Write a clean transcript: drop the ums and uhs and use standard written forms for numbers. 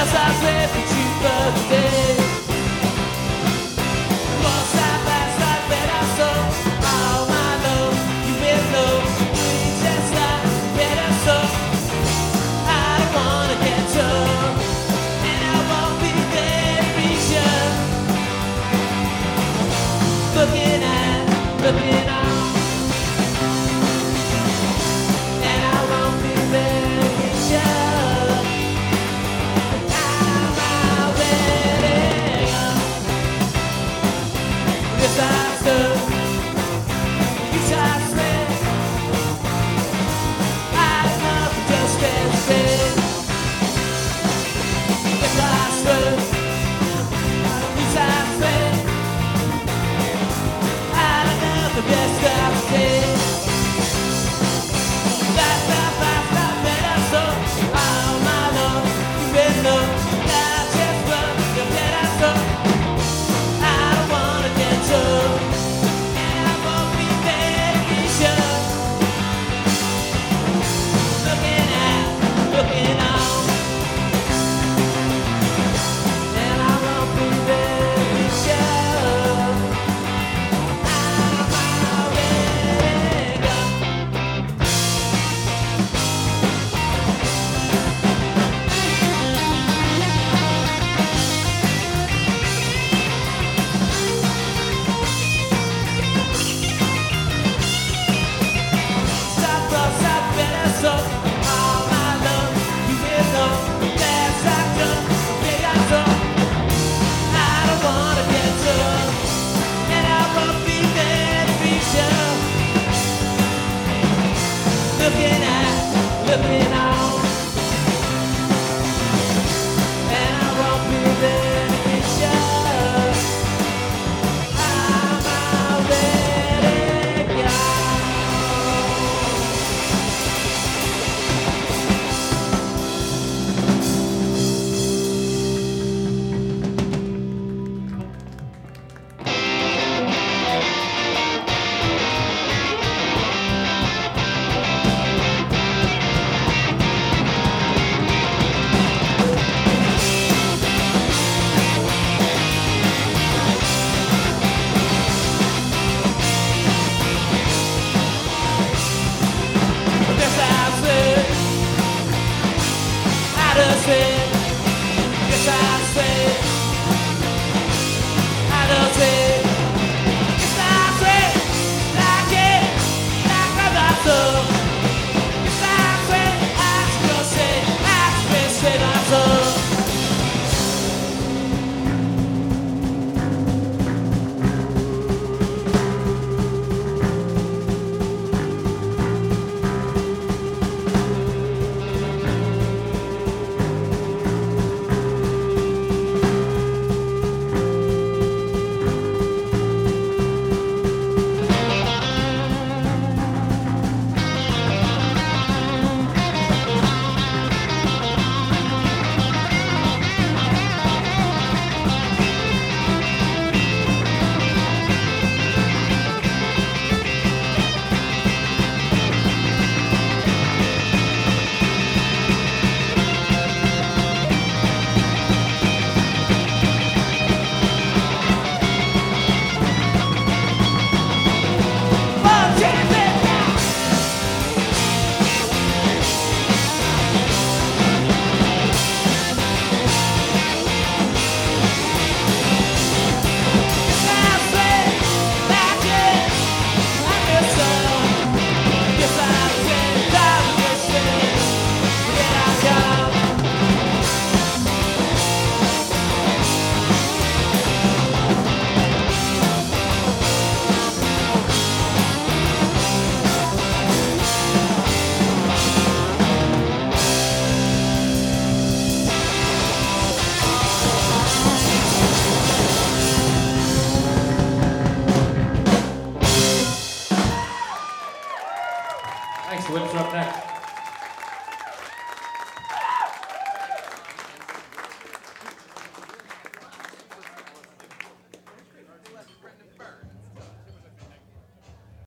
'cause I slept with you for the day. Lost that last night that I saw all my love. You will know we just like better so. I don't wanna get tough, and I won't be there to reach you. Looking on. And I won't be there to get you. I'm already up. Yes, I'm stuck. You just said I enough just as bad. Yes, I'm stuck. Yes, I'm stuck. The best I've said. Stop, better so. All my love, you will know. Now just run, the better so. I don't wanna get tough, and I won't be there to get you. Looking on, and I won't be there to get you. Looking on, and I won't be there to get you. I'm already gone. Yes, I said, I don't say, yes, I said, like it, like a battle. Yes, I said, I still say, I say myself. Thanks, Whips are up next.